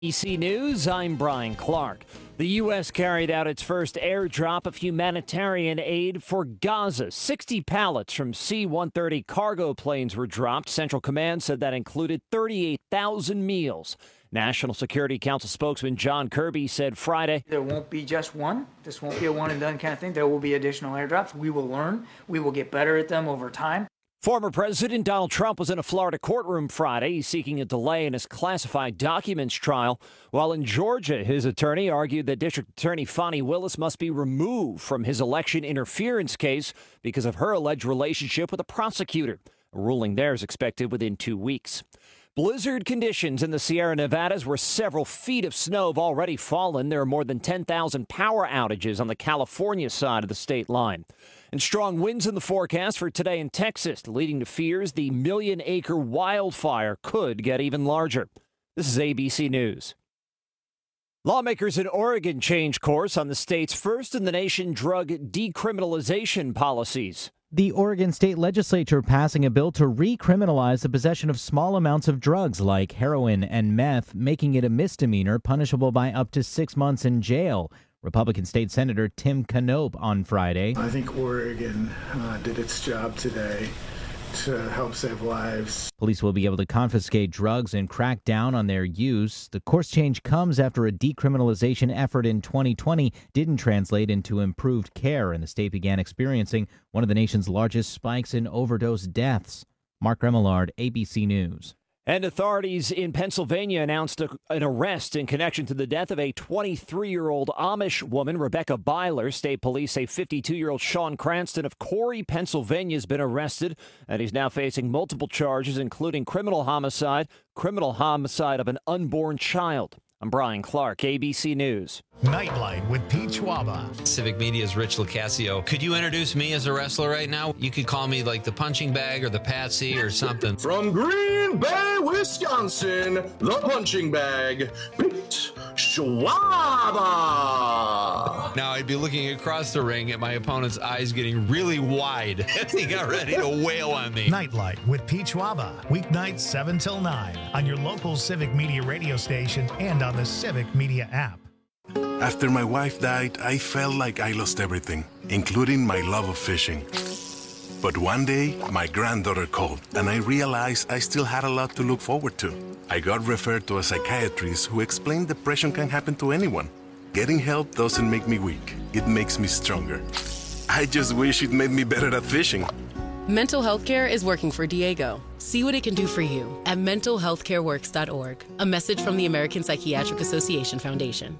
ABC News, I'm Brian Clark. The U.S. carried out its first airdrop of humanitarian aid for Gaza. 60 pallets from C-130 cargo planes were dropped. Central Command said that included 38,000 meals. National Security Council spokesman John Kirby said Friday, "There won't be just one. This won't be a one-and-done kind of thing. There will be additional airdrops. We will learn. We will get better at them over time." Former President Donald Trump was in a Florida courtroom Friday. He's seeking a delay in his classified documents trial. While in Georgia, his attorney argued that District Attorney Fani Willis must be removed from his election interference case because of her alleged relationship with a prosecutor. A ruling there is expected within 2 weeks. Blizzard conditions in the Sierra Nevadas, where several feet of snow have already fallen. There are more than 10,000 power outages on the California side of the state line. And strong winds in the forecast for today in Texas, leading to fears the million-acre wildfire could get even larger. This is ABC News. Lawmakers in Oregon changed course on the state's first-in-the-nation drug decriminalization policies. The Oregon State Legislature passing a bill to recriminalize the possession of small amounts of drugs like heroin and meth, making it a misdemeanor punishable by up to 6 months in jail. Republican State Senator Tim Knopp on Friday. I think Oregon did its job today to help save lives. Police will be able to confiscate drugs and crack down on their use. The course change comes after a decriminalization effort in 2020 didn't translate into improved care, and the state began experiencing one of the nation's largest spikes in overdose deaths. Mark Remillard, ABC News. And authorities in Pennsylvania announced an arrest in connection to the death of a 23-year-old Amish woman, Rebecca Byler. State police say 52-year-old Sean Cranston of Corey, Pennsylvania, has been arrested, and he's now facing multiple charges, including criminal homicide of an unborn child. I'm Brian Clark, ABC News. Nightlight with Pete Schwaba. Civic Media's Rich Lucasio. Could you introduce me as a wrestler right now? You could call me like the punching bag or the patsy or something. From Green Bay, Wisconsin, the punching bag, Pete Schwaba. Now I'd be looking across the ring at my opponent's eyes getting really wide as he got ready to wail on me. Nightlight with Pete Schwaba. Weeknights 7 till 9 on your local Civic Media radio station and on the Civic Media app. After my wife died, I felt like I lost everything, including my love of fishing. But one day, my granddaughter called, and I realized I still had a lot to look forward to. I got referred to a psychiatrist who explained depression can happen to anyone. Getting help doesn't make me weak. It makes me stronger. I just wish it made me better at fishing. Mental health care is working for Diego. See what it can do for you at mentalhealthcareworks.org. A message from the American Psychiatric Association Foundation.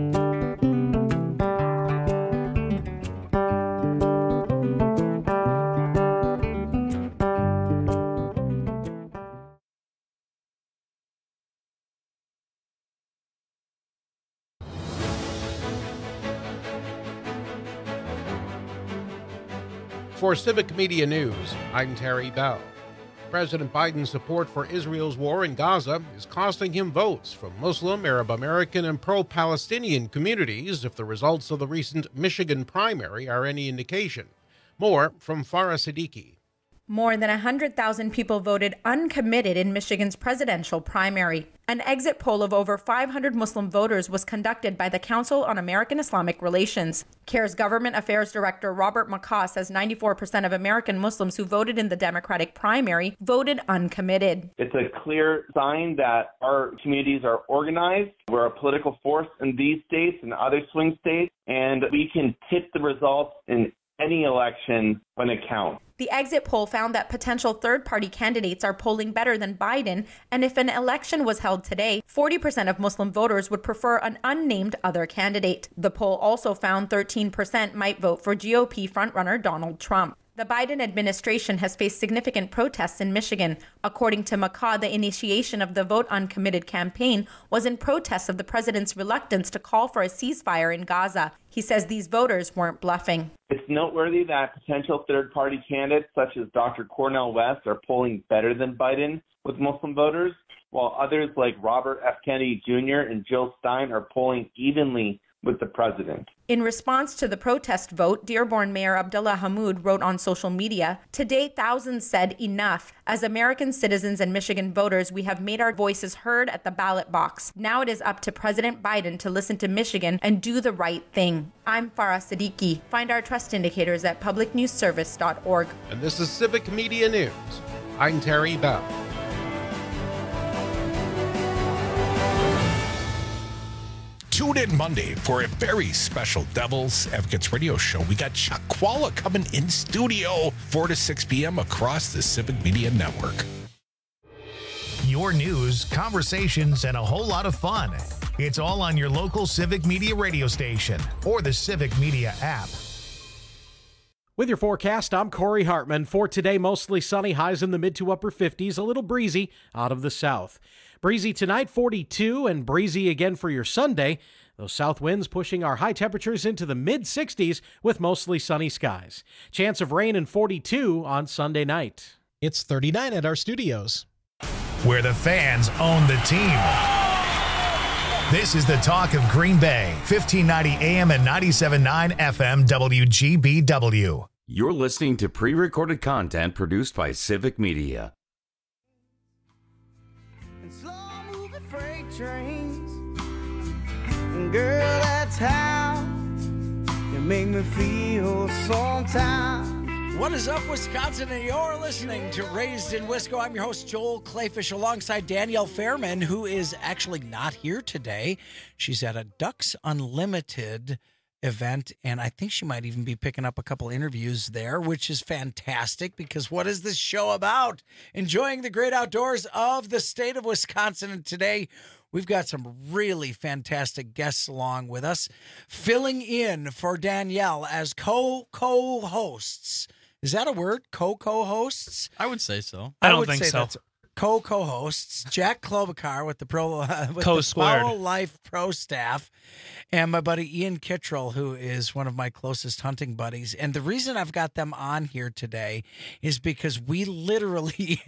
For Civic Media News, I'm Terry Bell. President Biden's support for Israel's war in Gaza is costing him votes from Muslim, Arab American, and pro-Palestinian communities if the results of the recent Michigan primary are any indication. More from Farah Siddiqui. More than 100,000 people voted uncommitted in Michigan's presidential primary. An exit poll of over 500 Muslim voters was conducted by the Council on American Islamic Relations. CARE's Government Affairs Director Robert McCaw says 94% of American Muslims who voted in the Democratic primary voted uncommitted. It's a clear sign that our communities are organized. We're a political force in these states and other swing states, and we can tip the results in any election when it counts. The exit poll found that potential third-party candidates are polling better than Biden, and if an election was held today, 40% of Muslim voters would prefer an unnamed other candidate. The poll also found 13% might vote for GOP frontrunner Donald Trump. The Biden administration has faced significant protests in Michigan. According to McCaw, the initiation of the Vote Uncommitted campaign was in protest of the president's reluctance to call for a ceasefire in Gaza. He says these voters weren't bluffing. It's noteworthy that potential third-party candidates such as Dr. Cornel West are polling better than Biden with Muslim voters, while others like Robert F. Kennedy Jr. and Jill Stein are polling evenly with the president. In response to the protest vote, Dearborn Mayor Abdullah Hammoud wrote on social media, "Today, thousands said enough. As American citizens and Michigan voters, we have made our voices heard at the ballot box. Now it is up to President Biden to listen to Michigan and do the right thing." I'm Farah Siddiqui. Find our trust indicators at publicnewsservice.org. And this is Civic Media News. I'm Terry Bell. Tune in Monday for a very special Devil's Advocates radio show. We got Chuck Qualla coming in studio 4 to 6 p.m. across the Civic Media Network. Your news, conversations, and a whole lot of fun. It's all on your local Civic Media radio station or the Civic Media app. With your forecast, I'm Corey Hartman. For today, mostly sunny, highs in the mid to upper 50s, a little breezy out of the south. Breezy tonight, 42, and breezy again for your Sunday. Those south winds pushing our high temperatures into the mid-60s with mostly sunny skies. Chance of rain and 42 on Sunday night. It's 39 at our studios. Where the fans own the team. This is the talk of Green Bay, 1590 AM and 97.9 FM WGBW. You're listening to pre-recorded content produced by Civic Media. Slow-moving freight trains, and girl, that's how you make me feel sometimes. What is up, Wisconsin? And you're listening to Raised in Wisco. I'm your host, Joel Clayfish, alongside Danielle Fairman, who is actually not here today. She's at a Ducks Unlimited event, and I think she might even be picking up a couple interviews there, which is fantastic, because what is this show about? Enjoying the great outdoors of the state of Wisconsin. And today, we've got some really fantastic guests along with us, filling in for Danielle as co-hosts. Is that a word? Co-hosts? I would say so. I don't think so. Co-hosts, Jack Klobuchar with the Powell Life Pro staff, and my buddy Ian Kittrell, who is one of my closest hunting buddies. And the reason I've got them on here today is because we literally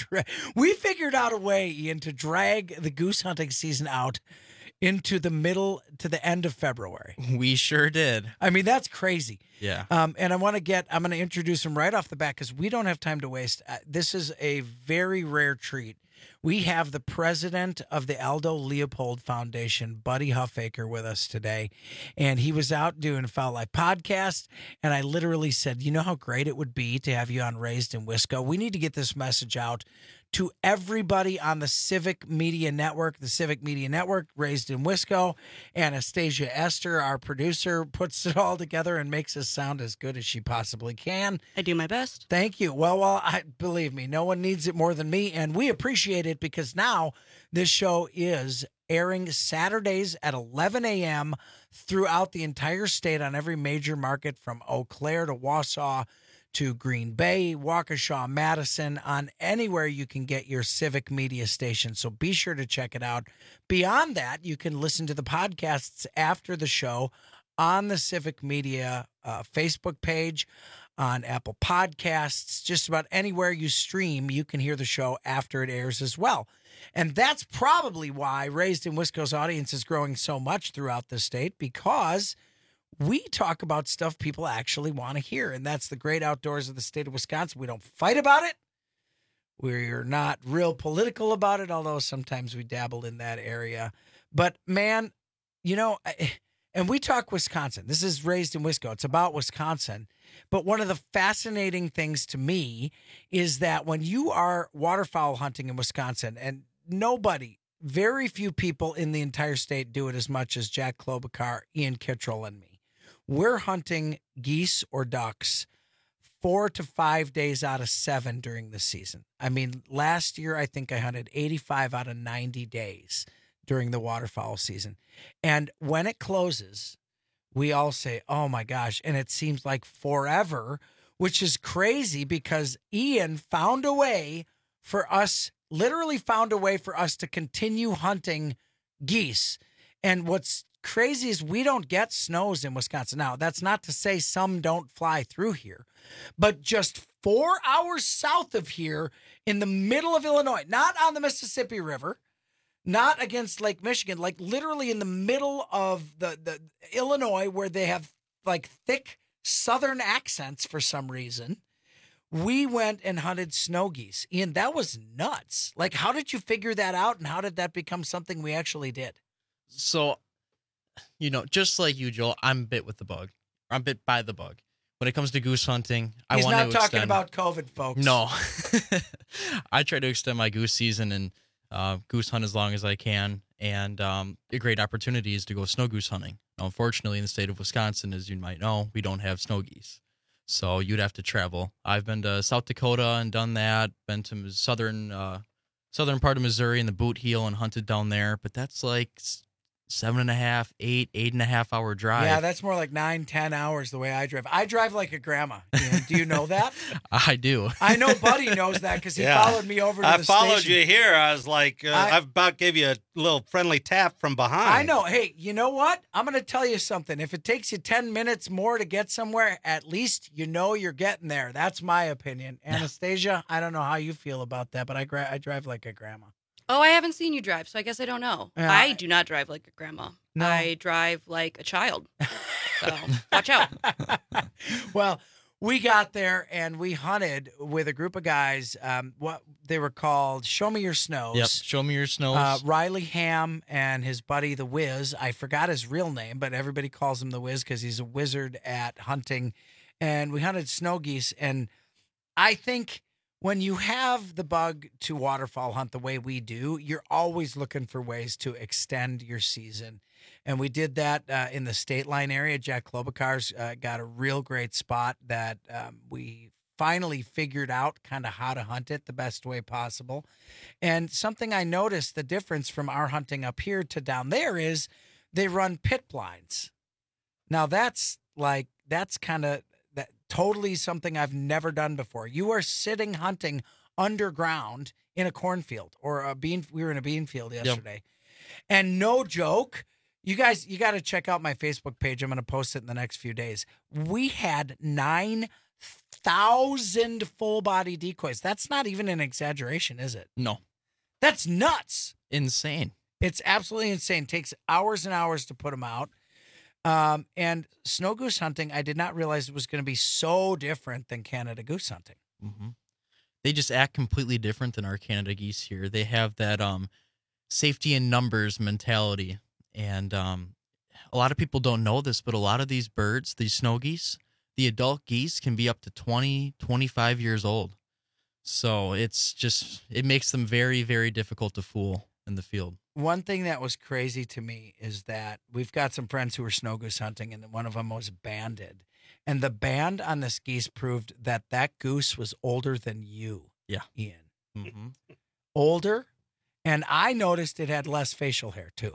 we figured out a way, Ian, to drag the goose hunting season out into the middle to the end of February. We sure did. I mean, that's crazy. Yeah. And I'm going to introduce him right off the bat because we don't have time to waste. This is a very rare treat. We have the president of the Aldo Leopold Foundation, Buddy Huffaker, with us today. And he was out doing a Foul Life podcast. And I literally said, you know how great it would be to have you on Raised in Wisco? We need to get this message out to everybody on the Civic Media Network. The Civic Media Network, Raised in Wisco. Anastasia Esther, our producer, puts it all together and makes us sound as good as she possibly can. I do my best. Thank you. Well, believe me, no one needs it more than me, and we appreciate it because now this show is airing Saturdays at 11 a.m. throughout the entire state on every major market from Eau Claire to Wausau to Green Bay, Waukesha, Madison, on anywhere you can get your Civic Media station. So be sure to check it out. Beyond that, you can listen to the podcasts after the show on the Civic Media Facebook page, on Apple Podcasts, just about anywhere you stream, you can hear the show after it airs as well. And that's probably why Raised in Wisco's audience is growing so much throughout the state, because we talk about stuff people actually want to hear, and that's the great outdoors of the state of Wisconsin. We don't fight about it. We're not real political about it, although sometimes we dabble in that area. But, man, you know, and we talk Wisconsin. This is Raised in Wisco. It's about Wisconsin. But one of the fascinating things to me is that when you are waterfowl hunting in Wisconsin, and very few people in the entire state do it as much as Jack Klobuchar, Ian Kittrell, and me. We're hunting geese or ducks 4 to 5 days out of 7 during the season. I mean, last year, I think I hunted 85 out of 90 days during the waterfowl season. And when it closes, we all say, oh my gosh, and it seems like forever, which is crazy because Ian found a way for us to continue hunting geese. And what's crazy is we don't get snows in Wisconsin. Now, that's not to say some don't fly through here, but just 4 hours south of here in the middle of Illinois, not on the Mississippi River, Not against Lake Michigan, like literally in the middle of the Illinois, where they have like thick Southern accents for some reason. We went and hunted snow geese. Ian, that was nuts. Like, how did you figure that out, and how did that become something we actually did? So, just like you, Joel, I'm bit with the bug. I'm bit by the bug. When it comes to goose hunting, He's I want to not talking about COVID, folks. No. I try to extend my goose season and goose hunt as long as I can. And a great opportunity is to go snow goose hunting. Now, unfortunately, in the state of Wisconsin, as you might know, we don't have snow geese. So you'd have to travel. I've been to South Dakota and done that. Been to southern part of Missouri in the Boot Heel and hunted down there. But that's like 7.5, 8.5 hour drive. Yeah, that's more like 9-10 hours the way I drive. I drive like a grandma. Ian, do you know that? I do. I know Buddy knows that because he followed me over to the station. I followed you here. I was like, I about gave you a little friendly tap from behind. I know. Hey, you know what? I'm going to tell you something. If it takes you 10 minutes more to get somewhere, at least you know you're getting there. That's my opinion. Anastasia, I don't know how you feel about that, but I drive like a grandma. Oh, I haven't seen you drive, so I guess I don't know. Yeah. I do not drive like a grandma. No. I drive like a child. So watch out. Well, we got there and we hunted with a group of guys. What they were called, Show Me Your Snows. Yep, Show Me Your Snows. Riley Ham and his buddy, the Wiz. I forgot his real name, but everybody calls him the Wiz because he's a wizard at hunting. And we hunted snow geese. And I think when you have the bug to waterfowl hunt the way we do, you're always looking for ways to extend your season. And we did that in the State Line area. Jack Klobuchar's got a real great spot that we finally figured out kind of how to hunt it the best way possible. And something I noticed the difference from our hunting up here to down there is they run pit blinds. Now that's kind of totally something I've never done before. You are sitting hunting underground in a cornfield or a bean. We were in a bean field yesterday. Yep. And no joke, you guys, you got to check out my Facebook page. I'm going to post it in the next few days. We had 9,000 full body decoys. That's not even an exaggeration, is it? No. That's nuts. Insane. It's absolutely insane. It takes hours and hours to put them out. And snow goose hunting, I did not realize it was going to be so different than Canada goose hunting. Mm-hmm. They just act completely different than our Canada geese here. They have that safety in numbers mentality. And a lot of people don't know this, but a lot of these birds, these snow geese, the adult geese can be up to 20, 25 years old. So it makes them very, very difficult to fool in the field. One thing that was crazy to me is that we've got some friends who were snow goose hunting, and one of them was banded. And the band on this geese proved that goose was older than you, Ian. Mm-hmm. Older, and I noticed it had less facial hair, too.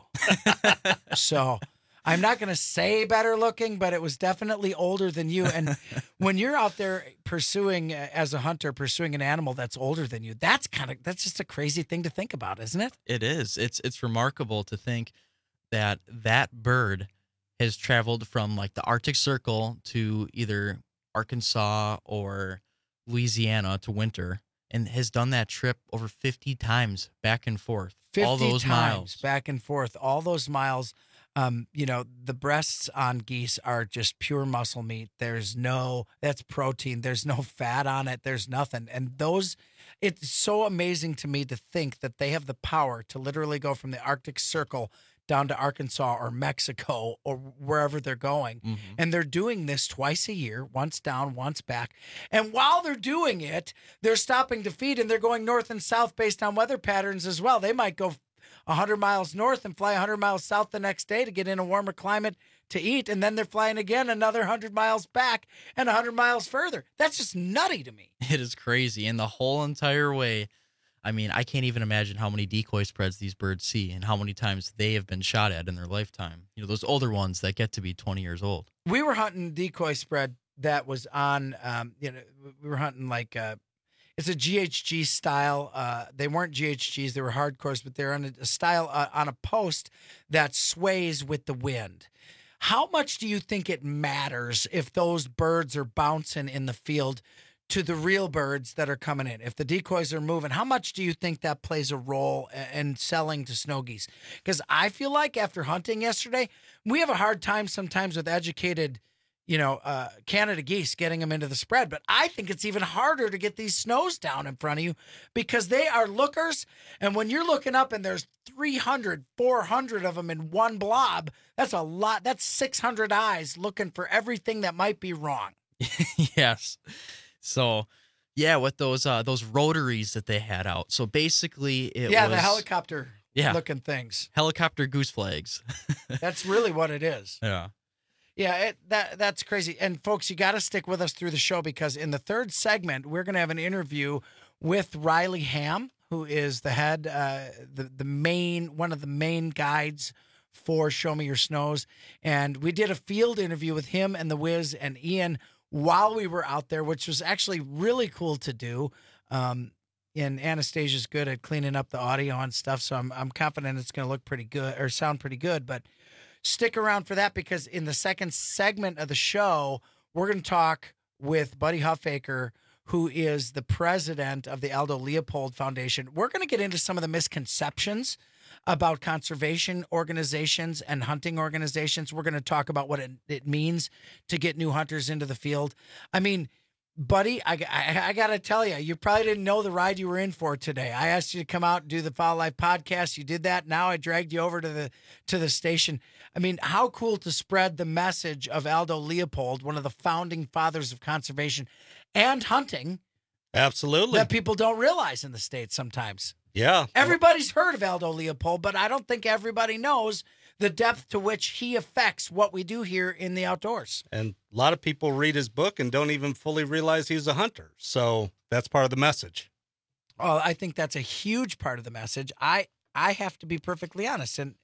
So I'm not going to say better looking, but it was definitely older than you. And when you're out there as a hunter, pursuing an animal that's older than you, that's just a crazy thing to think about, isn't it? It is. It's remarkable to think that bird has traveled from like the Arctic Circle to either Arkansas or Louisiana to winter and has done that trip over 50 times back and forth. 50 all those times miles. Back and forth, all those miles. The breasts on geese are just pure muscle meat. That's protein. There's no fat on it. There's nothing. And it's so amazing to me to think that they have the power to literally go from the Arctic Circle down to Arkansas or Mexico or wherever they're going. Mm-hmm. And they're doing this twice a year, once down, once back. And while they're doing it, they're stopping to feed and they're going north and south based on weather patterns as well. They might go 100 miles north and fly 100 miles south the next day to get in a warmer climate to eat. And then they're flying again another 100 miles back and 100 miles further. That's just nutty to me. It is crazy. And the whole entire way, I mean, I can't even imagine how many decoy spreads these birds see and how many times they have been shot at in their lifetime. Those older ones that get to be 20 years old. We were hunting decoy spread that was on, we were hunting like, it's a GHG style. They weren't GHGs, they were hardcores, but they're on a style on a post that sways with the wind. How much do you think it matters if those birds are bouncing in the field to the real birds that are coming in. If the decoys are moving, how much do you think that plays a role in selling to snow geese? Because I feel like after hunting yesterday, we have a hard time sometimes with educated, Canada geese getting them into the spread. But I think it's even harder to get these snows down in front of you because they are lookers. And when you're looking up and there's 300, 400 of them in one blob, that's a lot. That's 600 eyes looking for everything that might be wrong. Yes. So, yeah, with those rotaries that they had out. So basically, it was the helicopter looking things, helicopter goose flags. That's really what it is. Yeah, yeah, that's crazy. And folks, you got to stick with us through the show because in the third segment, we're going to have an interview with Riley Ham, who is the head, one of the main guides for Show Me Your Snows, and we did a field interview with him and the Wiz and Ian while we were out there, which was actually really cool to do. And Anastasia's good at cleaning up the audio and stuff, so I'm confident it's going to look pretty good or sound pretty good. But stick around for that because in the second segment of the show, we're going to talk with Buddy Huffaker, who is the president of the Aldo Leopold Foundation. We're going to get into some of the misconceptions about conservation organizations and hunting organizations. We're going to talk about what it means to get new hunters into the field. I mean, Buddy, I got to tell you, you probably didn't know the ride you were in for today. I asked you to come out and do the Fowl Life podcast. You did that. Now I dragged you over to the station. I mean, how cool to spread the message of Aldo Leopold, one of the founding fathers of conservation and hunting. Absolutely. That people don't realize in the States sometimes. Yeah. Everybody's heard of Aldo Leopold, but I don't think everybody knows the depth to which he affects what we do here in the outdoors. And a lot of people read his book and don't even fully realize he's a hunter. So that's part of the message. Oh, I think that's a huge part of the message. I have to be perfectly honest. And,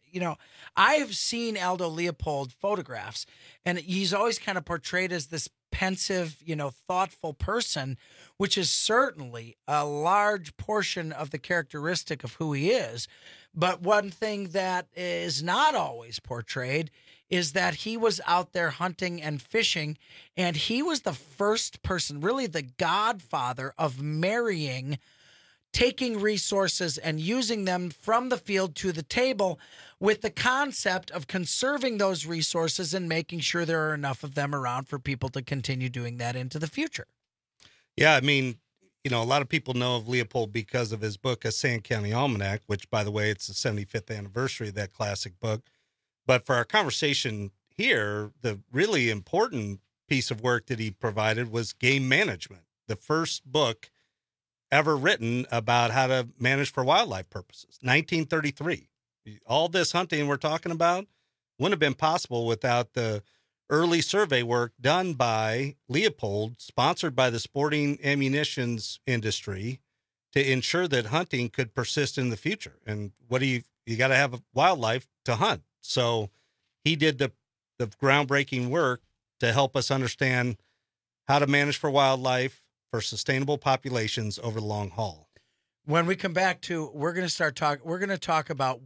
I have seen Aldo Leopold photographs, and he's always kind of portrayed as this pensive, thoughtful person, which is certainly a large portion of the characteristic of who he is. But one thing that is not always portrayed is that he was out there hunting and fishing, and he was the first person, really the godfather of marrying, taking resources and using them from the field to the table with the concept of conserving those resources and making sure there are enough of them around for people to continue doing that into the future. Yeah, I mean, a lot of people know of Leopold because of his book, A Sand County Almanac, which, by the way, it's the 75th anniversary of that classic book. But for our conversation here, the really important piece of work that he provided was Game Management, the first book ever written about how to manage for wildlife purposes, 1933. All this hunting we're talking about wouldn't have been possible without the early survey work done by Leopold, sponsored by the sporting ammunitions industry, to ensure that hunting could persist in the future. And you got to have wildlife to hunt. So he did the groundbreaking work to help us understand how to manage for wildlife for sustainable populations over the long haul. When we come back we're going to talk about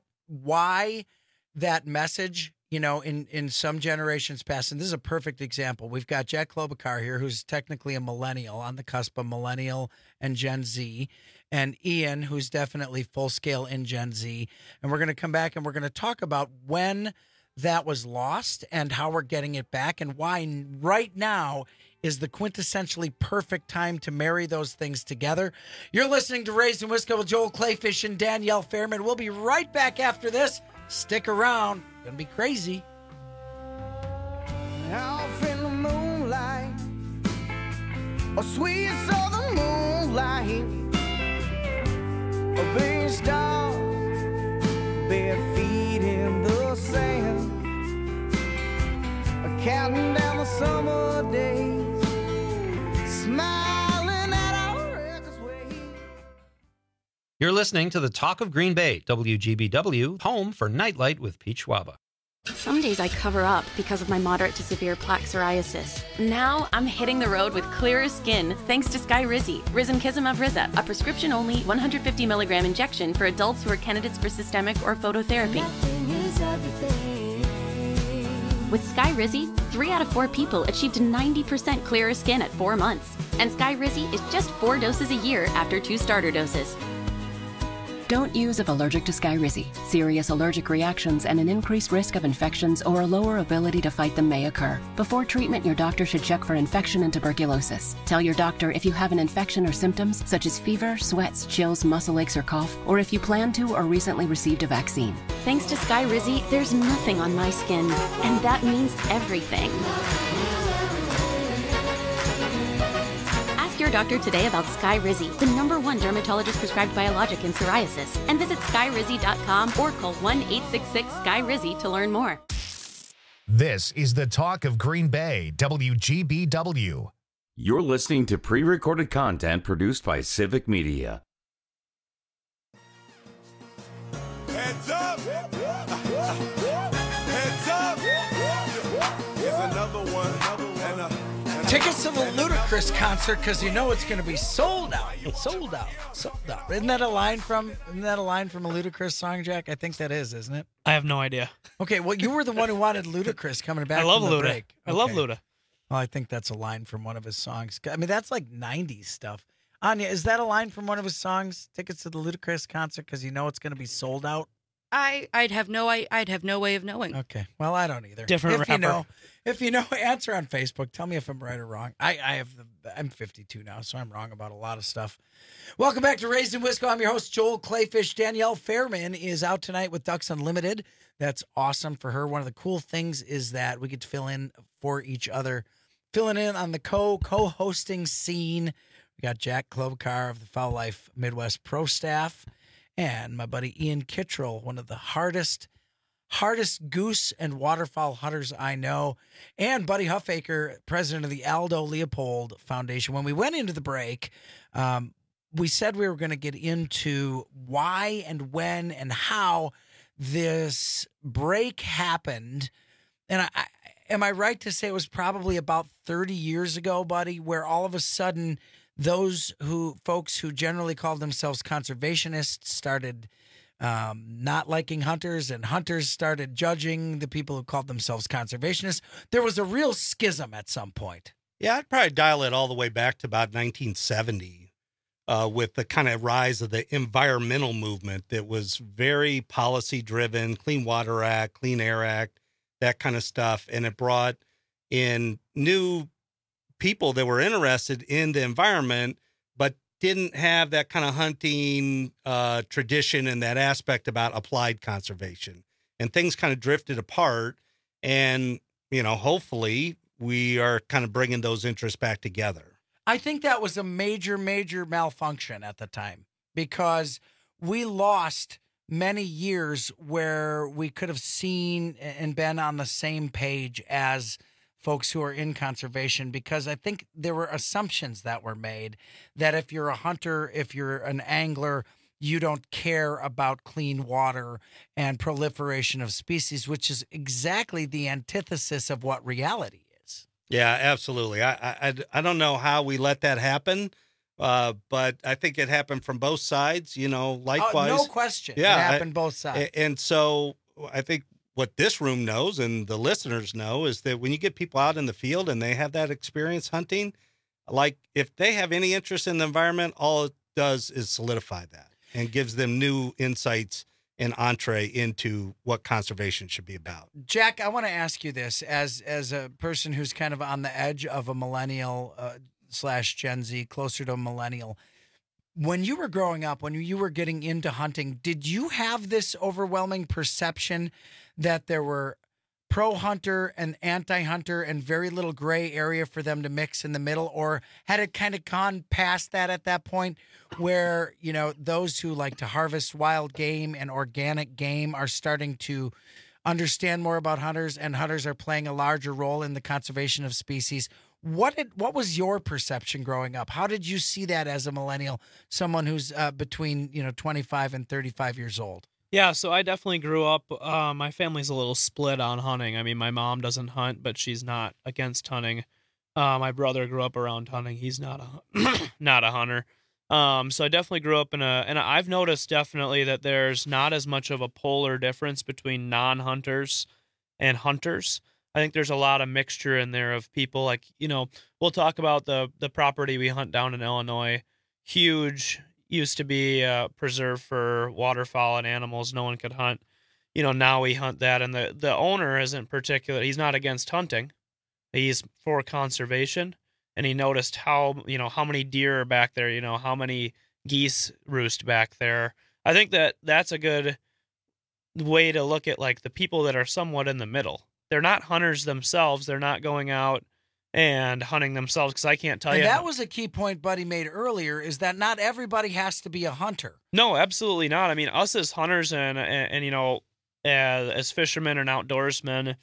why that message, in some generations past, and this is a perfect example. We've got Jack Klobuchar here, who's technically a millennial, on the cusp of millennial and Gen Z, and Ian, who's definitely full scale in Gen Z. And we're going to come back and we're going to talk about when that was lost and how we're getting it back, and why right now is the quintessentially perfect time to marry those things together. You're listening to Raised in Wisconsin with Joel Clayfish and Danielle Fairman. We'll be right back after this. Stick around. It's going to be crazy. Off in the moonlight, a sweet southern moonlight, a big star, bare feet in the sand, counting down the summer days, smiling at our reckless ways. You're listening to the Talk of Green Bay, WGBW, home for Nightlight with Pete Schwaba. Some days I cover up because of my moderate to severe plaque psoriasis. Now I'm hitting the road with clearer skin thanks to Skyrizi, Risankizumab Riza, a prescription-only 150 milligram injection for adults who are candidates for systemic or phototherapy. With Skyrizi, 3 out of 4 people achieved 90% clearer skin at 4 months. And Skyrizi is just 4 doses a year after 2 starter doses. Don't use if allergic to Skyrizi. Serious allergic reactions and an increased risk of infections or a lower ability to fight them may occur. Before treatment, your doctor should check for infection and tuberculosis. Tell your doctor if you have an infection or symptoms such as fever, sweats, chills, muscle aches, or cough, or if you plan to or recently received a vaccine. Thanks to Skyrizi, there's nothing on my skin, and that means everything. Ask your doctor today about Skyrizi, the #1 dermatologist-prescribed biologic in psoriasis, and visit skyrizi.com or call 1-866-SKY-RIZZI to learn more. This is the Talk of Green Bay, WGBW. You're listening to pre-recorded content produced by Civic Media. Heads up! Heads up! Here's another one. Tickets to the Ludacris concert, because you know it's going to be sold out. Sold out. Sold out. Isn't that a line from a Ludacris song, Jack? I think that is, isn't it? I have no idea. Okay, well, you were the one who wanted Ludacris coming back. I love from the Luda. break. I love Okay. Luda. Well, I think that's a line from one of his songs. I mean, that's like 90s stuff. Anya, is that a line from one of his songs? Tickets to the Ludacris concert, because you know it's going to be sold out. I'd have no way of knowing. Okay. Well, I don't either. Different rapper. If you know, answer on Facebook. Tell me if I'm right or wrong. I'm 52 now, so I'm wrong about a lot of stuff. Welcome back to Raised in Wisco. I'm your host, Joel Clayfish. Danielle Fairman is out tonight with Ducks Unlimited. That's awesome for her. One of the cool things is that we get to fill in for each other, filling in on the co-hosting scene. We got Jack Klobuchar of the Foul Life Midwest Pro Staff, and my buddy Ian Kittrell, one of the hardest goose and waterfowl hunters I know, and Buddy Huffaker, president of the Aldo Leopold Foundation. When we went into the break, we said we were going to get into why and when and how this break happened. And am I right to say it was probably about 30 years ago, Buddy, where all of a sudden folks who generally called themselves conservationists started not liking hunters, and hunters started judging the people who called themselves conservationists. There was a real schism at some point. Yeah, I'd probably dial it all the way back to about 1970 with the kind of rise of the environmental movement that was very policy-driven, Clean Water Act, Clean Air Act, that kind of stuff. And it brought in new people that were interested in the environment, but didn't have that kind of hunting tradition and that aspect about applied conservation. And things kind of drifted apart. And, hopefully we are kind of bringing those interests back together. I think that was a major, major malfunction at the time, because we lost many years where we could have seen and been on the same page as folks who are in conservation, because I think there were assumptions that were made that if you're a hunter, if you're an angler, you don't care about clean water and proliferation of species, which is exactly the antithesis of what reality is. Yeah, absolutely. I don't know how we let that happen, but I think it happened from both sides, likewise. No question. Yeah, it happened both sides. And so I think what this room knows and the listeners know is that when you get people out in the field and they have that experience hunting, like if they have any interest in the environment, all it does is solidify that and gives them new insights and entree into what conservation should be about. Jack, I want to ask you this as a person who's kind of on the edge of a millennial / Gen Z, closer to a millennial. When you were growing up, when you were getting into hunting, did you have this overwhelming perception that there were pro-hunter and anti-hunter and very little gray area for them to mix in the middle? Or had it kind of gone past that at that point where, those who like to harvest wild game and organic game are starting to understand more about hunters, and hunters are playing a larger role in the conservation of species? What was your perception growing up? How did you see that as a millennial, someone who's between 25 and 35 years old? Yeah, so I definitely grew up. My family's a little split on hunting. I mean, my mom doesn't hunt, but she's not against hunting. My brother grew up around hunting. He's not a hunter. So I definitely grew up and I've noticed definitely that there's not as much of a polar difference between non-hunters and hunters. I think there's a lot of mixture in there of people like, we'll talk about the property we hunt down in Illinois. Huge, used to be a preserve for waterfowl and animals no one could hunt. Now we hunt that, and the owner isn't particular. He's not against hunting. He's for conservation, and he noticed how many deer are back there, how many geese roost back there. I think that's a good way to look at like the people that are somewhat in the middle. They're not hunters themselves. They're not going out and hunting themselves, because I can't tell you. That was a key point Buddy made earlier, is that not everybody has to be a hunter. No, absolutely not. I mean, us as hunters and as fishermen and outdoorsmen,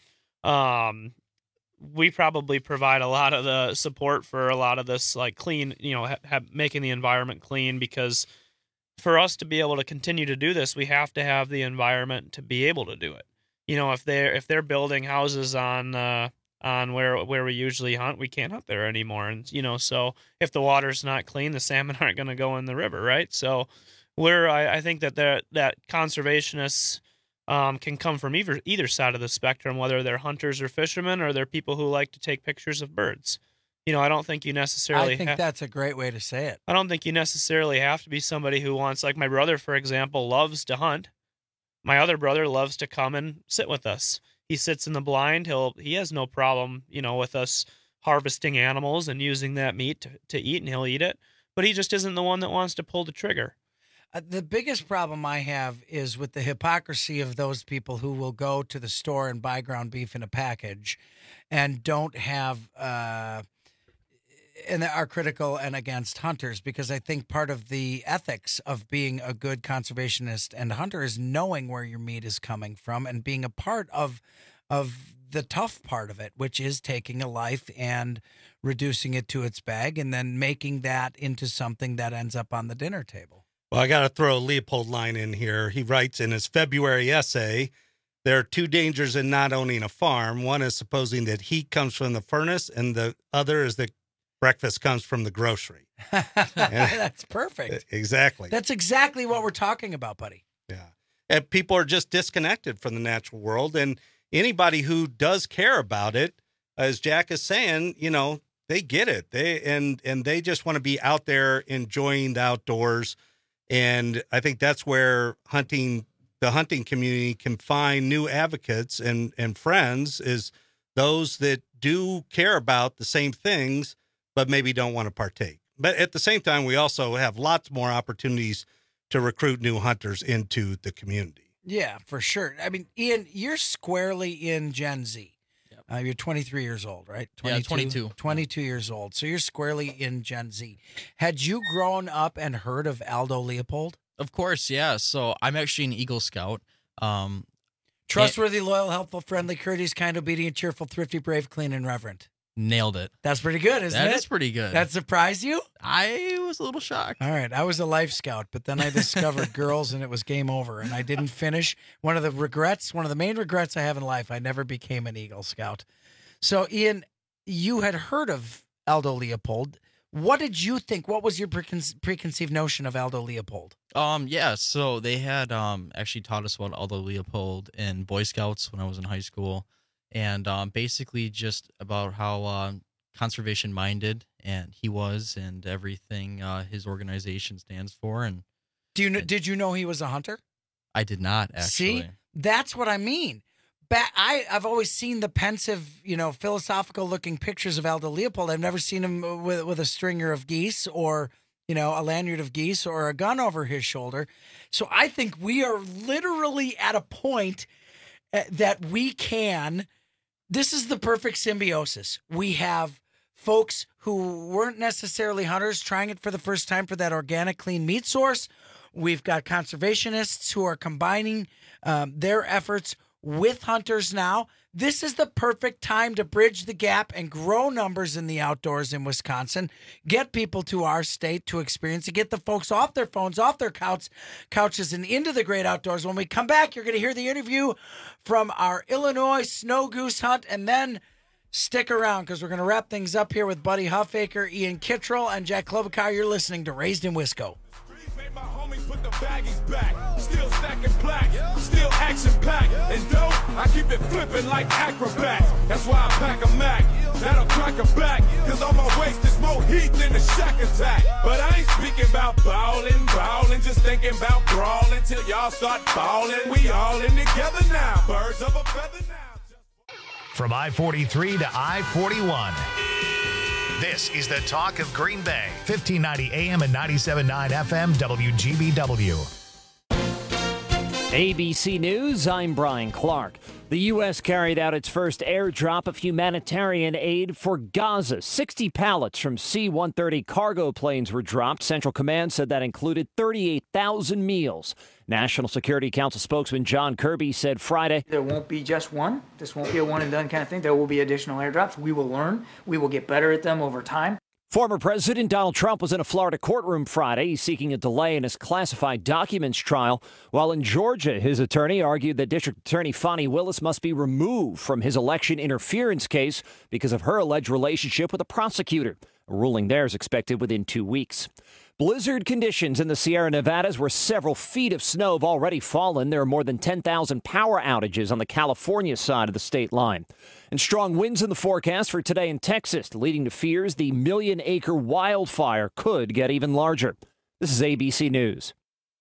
we probably provide a lot of the support for a lot of this, like clean, making the environment clean, because for us to be able to continue to do this, we have to have the environment to be able to do it. If they're building houses on where we usually hunt, we can't hunt there anymore. And, so if the water's not clean, the salmon aren't going to go in the river. Right. So I think that conservationists, can come from either side of the spectrum, whether they're hunters or fishermen, or they're people who like to take pictures of birds. I don't think you necessarily. I think that's a great way to say it. I don't think you necessarily have to be somebody who wants, like my brother, for example, loves to hunt. My other brother loves to come and sit with us. He sits in the blind. He has no problem, with us harvesting animals and using that meat to eat, and he'll eat it. But he just isn't the one that wants to pull the trigger. The biggest problem I have is with the hypocrisy of those people who will go to the store and buy ground beef in a package and don't have, and are critical and against hunters, because I think part of the ethics of being a good conservationist and hunter is knowing where your meat is coming from and being a part of the tough part of it, which is taking a life and reducing it to its bag and then making that into something that ends up on the dinner table. Well, I got to throw a Leopold line in here. He writes in his February essay, there are two dangers in not owning a farm. One is supposing that heat comes from the furnace, and the other is that breakfast comes from the grocery. That's perfect. Exactly. That's exactly what we're talking about, buddy. Yeah. And people are just disconnected from the natural world. And anybody who does care about it, as Jack is saying, they get it. They just want to be out there enjoying the outdoors. And I think that's where the hunting community can find new advocates and friends, is those that do care about the same things, but maybe don't want to partake. But at the same time, we also have lots more opportunities to recruit new hunters into the community. Yeah, for sure. I mean, Ian, you're squarely in Gen Z. Yep. You're 23 years old, right? 22. 22 years old. So you're squarely in Gen Z. Had you grown up and heard of Aldo Leopold? Of course, yeah. So I'm actually an Eagle Scout. Trustworthy, loyal, helpful, friendly, courteous, kind, obedient, cheerful, thrifty, brave, clean, and reverent. Nailed it. That's pretty good, isn't it? That is pretty good. That surprised you? I was a little shocked. All right. I was a Life Scout, but then I discovered girls and it was game over, and I didn't finish. One of the main regrets I have in life, I never became an Eagle Scout. So, Ian, you had heard of Aldo Leopold. What did you think? What was your preconceived notion of Aldo Leopold? Yeah, so they had actually taught us about Aldo Leopold in Boy Scouts when I was in high school. And basically just about how conservation minded and he was, and everything his organization stands for. And did you know he was a hunter? I did not, actually. See, that's what I mean. I've always seen the pensive, philosophical looking pictures of Aldo Leopold. I've never seen him with a stringer of geese or, a lanyard of geese or a gun over his shoulder. So I think we are literally at a point that we can. This is the perfect symbiosis. We have folks who weren't necessarily hunters trying it for the first time for that organic, clean meat source. We've got conservationists who are combining their efforts with hunters now. This is the perfect time to bridge the gap and grow numbers in the outdoors in Wisconsin. Get people to our state to experience it. Get the folks off their phones, off their couches, and into the great outdoors. When we come back, you're going to hear the interview from our Illinois snow goose hunt, and then stick around because we're going to wrap things up here with Buddy Huffaker, Ian Kittrell, and Jack Klobuchar. You're listening to Raised in Wisco. My homies put the baggies back. Still stacking plaques, still action-packed. And dope, I keep it flipping like acrobats. That's why I pack a Mac. That'll crack a back. Cause on my waist is more heat than a Shack Attack. But I ain't speaking about ballin', just thinking about brawling till y'all start ballin'. We all in together now, birds of a feather now. From I-43 to I-41. This is the Talk of Green Bay, 1590 AM and 97.9 FM, WGBW. ABC News, I'm Brian Clark. The U.S. carried out its first airdrop of humanitarian aid for Gaza. 60 pallets from C-130 cargo planes were dropped. Central Command said that included 38,000 meals. National Security Council spokesman John Kirby said Friday, there won't be just one. This won't be a one-and-done kind of thing. There will be additional airdrops. We will learn. We will get better at them over time. Former President Donald Trump was in a Florida courtroom Friday. He's seeking a delay in his classified documents trial. While in Georgia, his attorney argued that District Attorney Fani Willis must be removed from his election interference case because of her alleged relationship with a prosecutor. A ruling there is expected within 2 weeks. Blizzard conditions in the Sierra Nevadas where several feet of snow have already fallen. There are more than 10,000 power outages on the California side of the state line. And strong winds in the forecast for today in Texas, leading to fears the million-acre wildfire could get even larger. This is ABC News.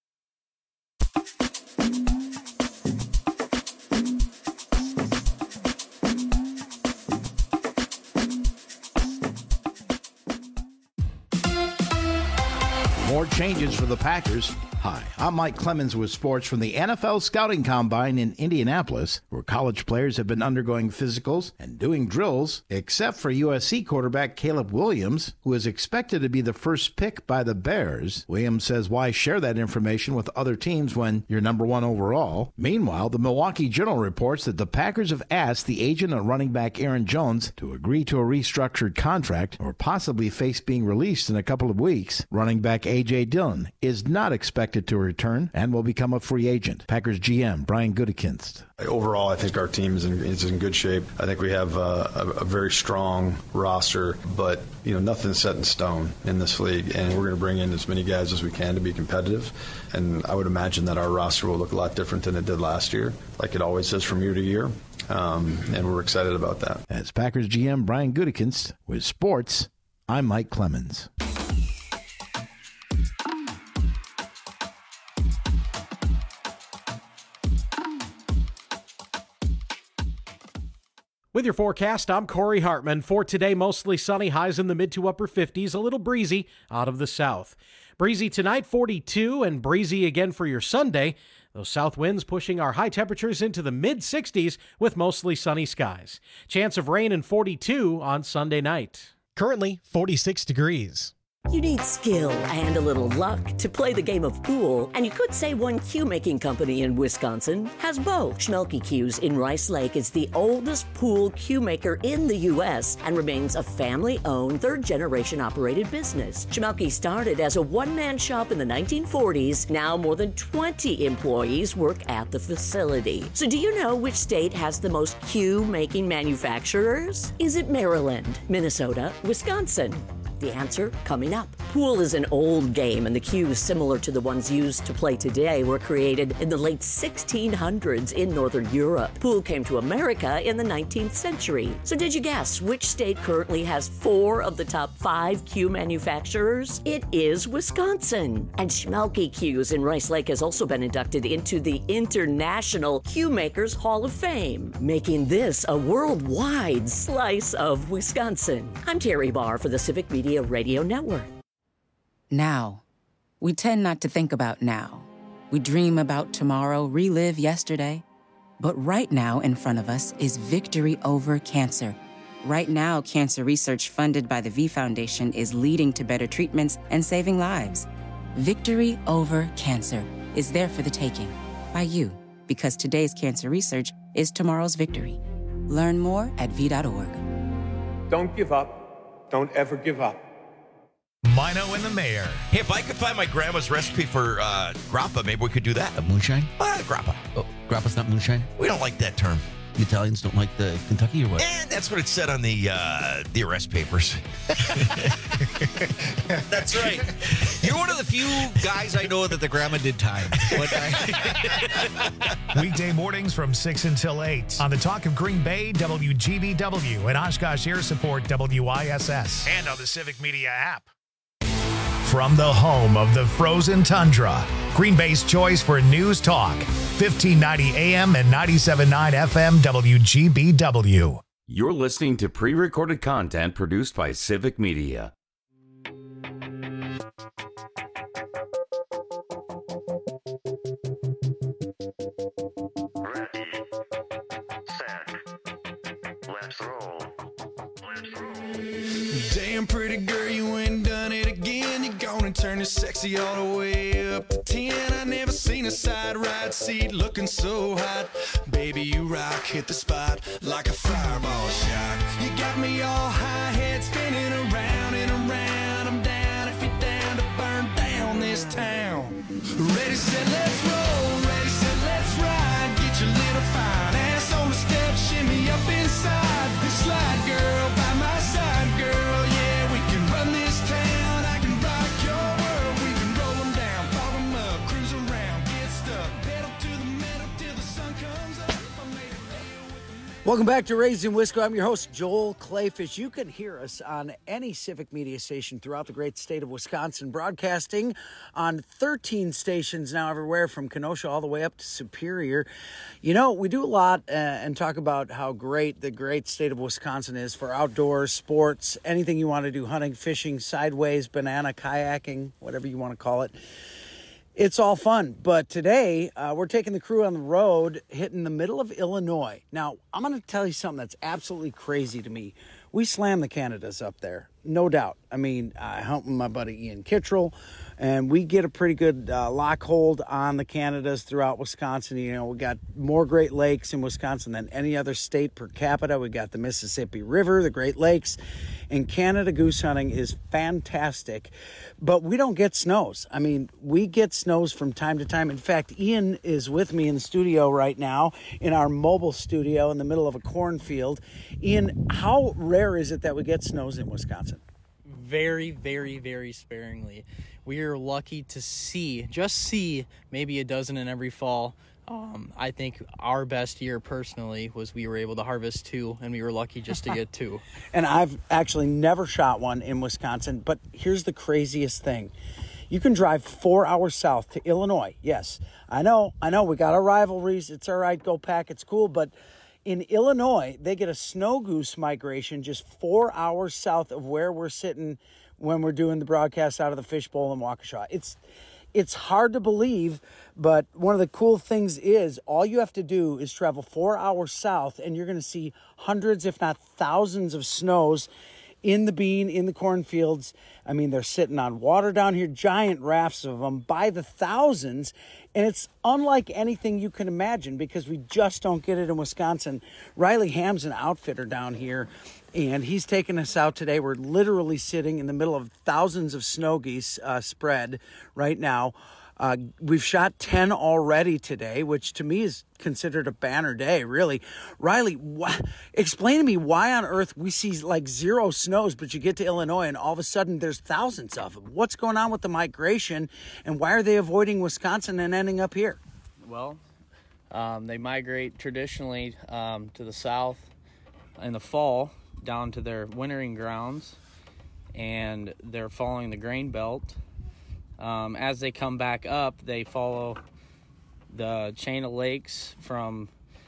More changes for the Packers. Hi, I'm Mike Clemens with sports from the NFL Scouting Combine in Indianapolis, where college players have been undergoing physicals and doing drills, except for USC quarterback Caleb Williams, who is expected to be the first pick by the Bears. Williams says, why share that information with other teams when you're number one overall? Meanwhile, the Milwaukee Journal reports that the Packers have asked the agent of running back Aaron Jones to agree to a restructured contract or possibly face being released in a couple of weeks. Running back A.J. Dillon is not expected to return and will become a free agent. Packers GM Brian Gutekunst. Overall, I think our team is in good shape. I think we have a very strong roster, but nothing's set in stone in this league, and we're going to bring in as many guys as we can to be competitive. And I would imagine that our roster will look a lot different than it did last year, like it always does from year to year. And we're excited about that. As Packers GM Brian Gutekunst with sports, I'm Mike Clemens. With your forecast, I'm Corey Hartman. For today, mostly sunny, highs in the mid to upper 50s, a little breezy out of the south. Breezy tonight, 42, and breezy again for your Sunday. Those south winds pushing our high temperatures into the mid-60s with mostly sunny skies. Chance of rain and 42 on Sunday night. Currently, 46 degrees. You need skill and a little luck to play the game of pool, and you could say one cue-making company in Wisconsin has both. Schmelke Cues in Rice Lake is the oldest pool cue maker in the U.S. and remains a family-owned, third-generation operated business. Schmelke started as a one-man shop in the 1940s. Now more than 20 employees work at the facility. So do you know which state has the most cue-making manufacturers? Is it Maryland, Minnesota, Wisconsin? The answer coming up. Pool is an old game, and the cues similar to the ones used to play today were created in the late 1600s in Northern Europe. Pool came to America in the 19th century. So did you guess which state currently has 4 of the top 5 cue manufacturers? It is Wisconsin. And Schmelke Cues in Rice Lake has also been inducted into the International Cue Makers Hall of Fame, making this a worldwide slice of Wisconsin. I'm Terry Barr for the Civic Media Radio Network. Now. We tend not to think about now. We dream about tomorrow, relive yesterday. But right now in front of us is victory over cancer. Right now, cancer research funded by the V Foundation is leading to better treatments and saving lives. Victory over cancer is there for the taking by you, because today's cancer research is tomorrow's victory. Learn more at v.org. Don't give up. Don't ever give up. Mino and the Mayor. Hey, if I could find my grandma's recipe for grappa, maybe we could do that. Moonshine? Grappa. Oh, grappa's not moonshine? We don't like that term. The Italians don't like the Kentucky or what? And that's what it said on the arrest papers. That's right. You're one of the few guys I know that the grandma did time. Weekday mornings from 6 until 8 on the Talk of Green Bay, WGBW, and Oshkosh Air Support, WISS, and on the Civic Media app. From the home of the frozen tundra, Green Bay's choice for news talk, 1590 AM and 97.9 FM, WGBW. You're listening to pre-recorded content produced by Civic Media. Damn pretty girl, you ain't done it again. You're gonna turn it sexy all the way up to 10. I never seen a side ride seat looking so hot. Baby, you rock, hit the spot like a fireball shot. You got me all high, head spinning around and around. I'm down if you're down to burn down this town. Ready, set, let's roll. Ready, set, let's ride. Get your little fine ass on the step, shimmy up inside. Slide, girl, by my side, girl. Yeah, we can run this town. I can rock your world. We can roll them down, pop them up, cruise around, get stuck, pedal to the metal till the sun comes up. Welcome back to Raised in Wisco. I'm your host, Joel Clayfish. You can hear us on any Civic Media station throughout the great state of Wisconsin, broadcasting on 13 stations now everywhere from Kenosha all the way up to Superior. You know, we do a lot and talk about how great the great state of Wisconsin is for outdoors, sports, anything you want to do, hunting, fishing, sideways, banana, kayaking, whatever you want to call it. It's all fun, but today we're taking the crew on the road, hitting the middle of Illinois. Now, I'm going to tell you something that's absolutely crazy to me. We slam the Canadas up there, no doubt. I mean, I hunt with my buddy Ian Kittrell, and we get a pretty good lock hold on the Canadas throughout Wisconsin. You know, we got more Great Lakes in Wisconsin than any other state per capita. We got the Mississippi River, the Great Lakes, and Canada goose hunting is fantastic, but we don't get snows. I mean, we get snows from time to time. In fact, Ian is with me in the studio right now in our mobile studio in the middle of a cornfield. Ian, how rare is it that we get snows in Wisconsin? Very, very, very sparingly. We are lucky to see maybe a dozen in every fall. I think our best year personally was we were able to harvest 2, and we were lucky just to get 2. And I've actually never shot one in Wisconsin, but here's the craziest thing. You can drive 4 hours south to Illinois. Yes, I know, we got our rivalries. It's all right, go Pack, it's cool, but in Illinois, they get a snow goose migration just 4 hours south of where we're sitting when we're doing the broadcast out of the Fishbowl in Waukesha. It's hard to believe, but one of the cool things is all you have to do is travel 4 hours south, and you're going to see hundreds, if not thousands, of snows in the bean, in the cornfields. I mean, they're sitting on water down here, giant rafts of them by the thousands, and it's unlike anything you can imagine because we just don't get it in Wisconsin. Riley Ham's an outfitter down here, and he's taking us out today. We're literally sitting in the middle of thousands of snow geese spread right now. We've shot 10 already today, which to me is considered a banner day, really. Riley, explain to me why on earth we see like 0 snows, but you get to Illinois and all of a sudden there's thousands of them. What's going on with the migration, and why are they avoiding Wisconsin and ending up here? Well, they migrate traditionally to the south in the fall down to their wintering grounds, and they're following the grain belt. As they come back up, they follow the chain of lakes from,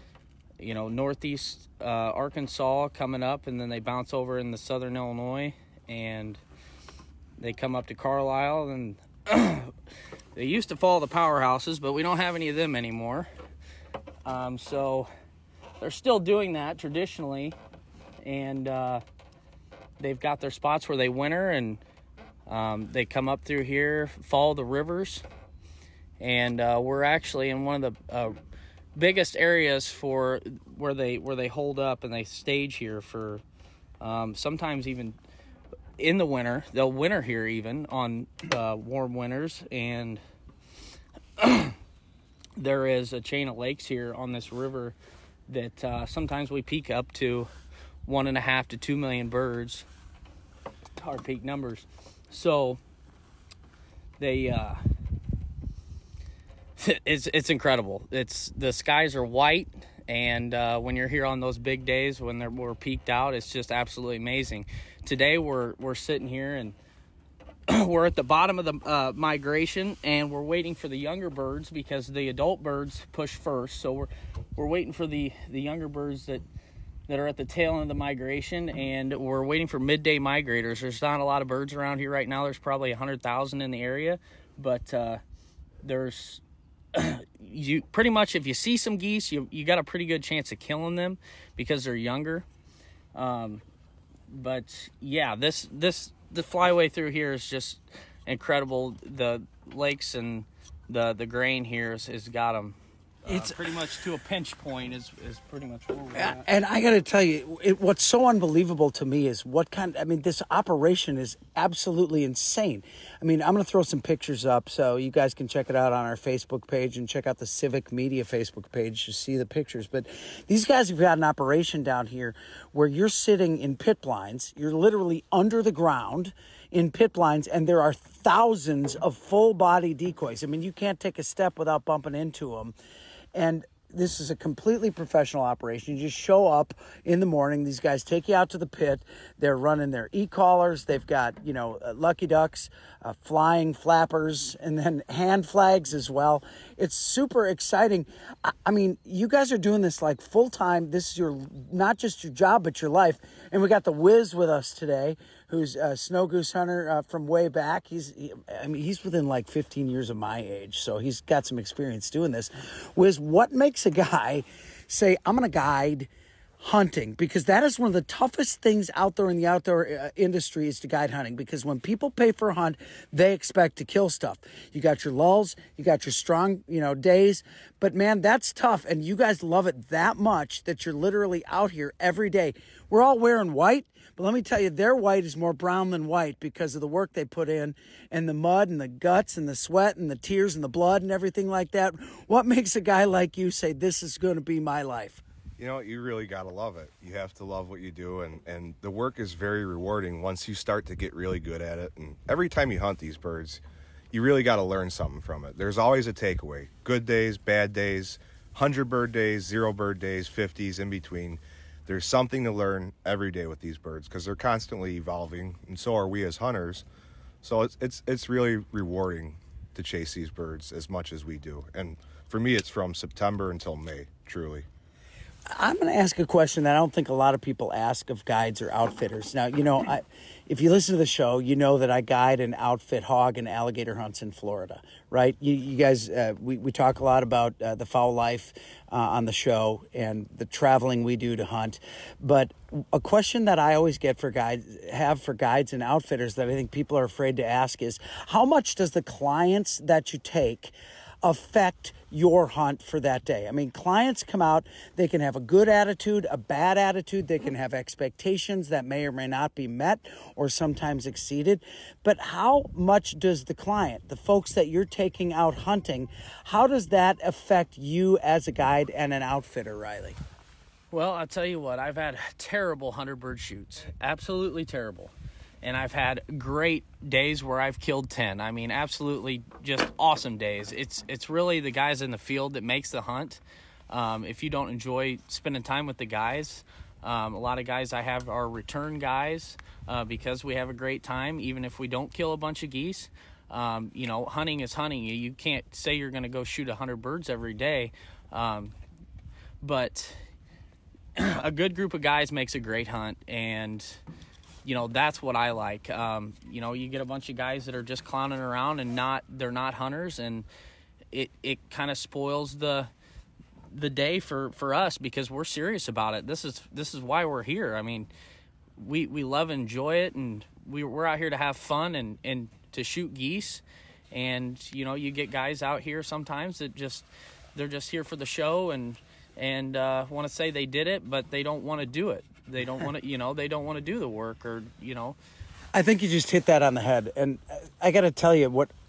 northeast Arkansas coming up, and then they bounce over in the southern Illinois, and they come up to Carlisle, and they used to follow the powerhouses, but we don't have any of them anymore. So they're still doing that traditionally, and they've got their spots where they winter, and they come up through here, follow the rivers, and we're actually in one of the biggest areas for where they hold up and they stage here for sometimes even in the winter. They'll winter here even on warm winters, and there is a chain of lakes here on this river that sometimes we peak up to 1.5 to 2 million birds, our peak numbers. So they it's incredible. The skies are white, and when you're here on those big days when we're peaked out, it's just absolutely amazing. Today we're sitting here and we're at the bottom of the migration, and we're waiting for the younger birds because the adult birds push first. So we're waiting for the younger birds that are at the tail end of the migration, and we're waiting for midday migrators. There's not a lot of birds around here right now. There's probably 100,000 in the area, but there's you pretty much, if you see some geese, you got a pretty good chance of killing them because they're younger. But yeah, the flyway through here is just incredible. The lakes and the grain here has got them it's pretty much to a pinch point is pretty much where we're at. And I got to tell you, what's so unbelievable to me is this operation is absolutely insane. I mean, I'm going to throw some pictures up so you guys can check it out on our Facebook page and check out the Civic Media Facebook page to see the pictures. But these guys have got an operation down here where you're sitting in pit blinds. You're literally under the ground in pit blinds, and there are thousands of full-body decoys. I mean, you can't take a step without bumping into them. And this is a completely professional operation. You just show up in the morning. These guys take you out to the pit. They're running their e-collars. They've got, lucky ducks, flying flappers, and then hand flags as well. It's super exciting. I mean, you guys are doing this like full-time. This is not just your job, but your life. And we got the Wiz with us today, who's a snow goose hunter from way back. He's within like 15 years of my age, so he's got some experience doing this. Wiz, what makes a guy say, I'm going to guide hunting? Because that is one of the toughest things out there in the outdoor industry is to guide hunting, because when people pay for a hunt, they expect to kill stuff. You got your lulls, you got your strong, days, but man, that's tough. And you guys love it that much that you're literally out here every day. We're all wearing white, but let me tell you, their white is more brown than white because of the work they put in and the mud and the guts and the sweat and the tears and the blood and everything like that. What makes a guy like you say, this is going to be my life? You really got to love it. You have to love what you do, and the work is very rewarding once you start to get really good at it. And every time you hunt these birds, you really got to learn something from it. There's always a takeaway. Good days, bad days, 100-bird days, 0-bird days, 50s, in between. There's something to learn every day with these birds because they're constantly evolving, and so are we as hunters. So it's really rewarding to chase these birds as much as we do. And for me, it's from September until May, truly. I'm going to ask a question that I don't think a lot of people ask of guides or outfitters. Now, if you listen to the show, you know that I guide and outfit hog and alligator hunts in Florida, right? You guys, we talk a lot about the foul life on the show and the traveling we do to hunt. But a question that I always get for guides and outfitters that I think people are afraid to ask is, how much does the clients that you take affect your hunt for that day? I mean, clients come out, they can have a good attitude, a bad attitude, they can have expectations that may or may not be met or sometimes exceeded. But how much does the client, the folks that you're taking out hunting, how does that affect you as a guide and an outfitter, Riley? Well, I'll tell you what, I've had terrible 100-bird shoots, absolutely terrible. And I've had great days where I've killed 10. I mean, absolutely just awesome days. It's really the guys in the field that makes the hunt. If you don't enjoy spending time with the guys, a lot of guys I have are return guys because we have a great time, even if we don't kill a bunch of geese. Hunting is hunting. You can't say you're going to go shoot 100 birds every day. But a good group of guys makes a great hunt, and that's what I like. You get a bunch of guys that are just clowning around and they're not hunters, and it kind of spoils the day for us because we're serious about it. This is why we're here. I mean, we love and enjoy it, and we're out here to have fun and to shoot geese. And you get guys out here sometimes that they're just here for the show and want to say they did it, but they don't want to do it. They don't want to, they don't want to do the work, or. I think you just hit that on the head. And I got to tell you, what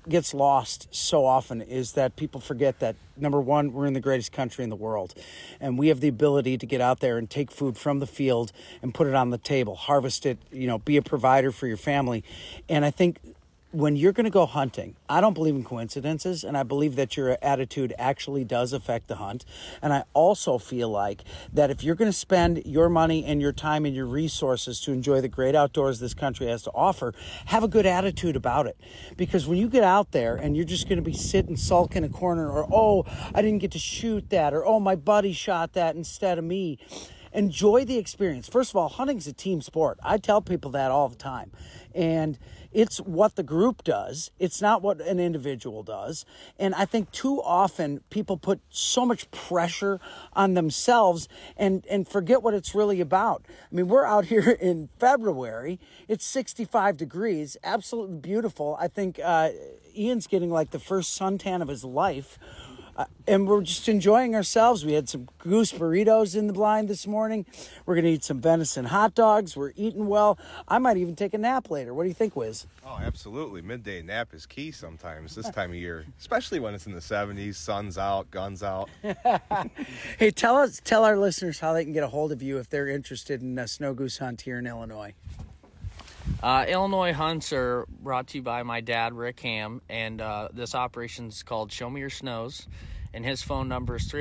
gets lost so often is that people forget that, number one, we're in the greatest country in the world, and we have the ability to get out there and take food from the field and put it on the table, harvest it, be a provider for your family. And I think when you're going to go hunting, I don't believe in coincidences, and I believe that your attitude actually does affect the hunt. And I also feel like that if you're going to spend your money and your time and your resources to enjoy the great outdoors this country has to offer, have a good attitude about it. Because when you get out there and you're just going to be sitting sulk in a corner, or, oh, I didn't get to shoot that, or, oh, my buddy shot that instead of me, enjoy the experience. First of all, hunting's a team sport. I tell people that all the time. And it's what the group does. It's not what an individual does. And I think too often people put so much pressure on themselves and forget what it's really about. I mean, we're out here in February. It's 65 degrees, absolutely beautiful. I think Ian's getting like the first suntan of his life. And we're just enjoying ourselves. We had some goose burritos in the blind this morning. We're going to eat some venison hot dogs. We're eating well. I might even take a nap later. What do you think, Wiz? Oh, absolutely. Midday nap is key sometimes this time of year, especially when it's in the 70s, sun's out, guns out. Hey, tell our listeners how they can get a hold of you if they're interested in a snow goose hunt here in Illinois. Illinois hunts are brought to you by my dad, Rick Ham, and this operation is called Show Me Your Snows, and his phone number is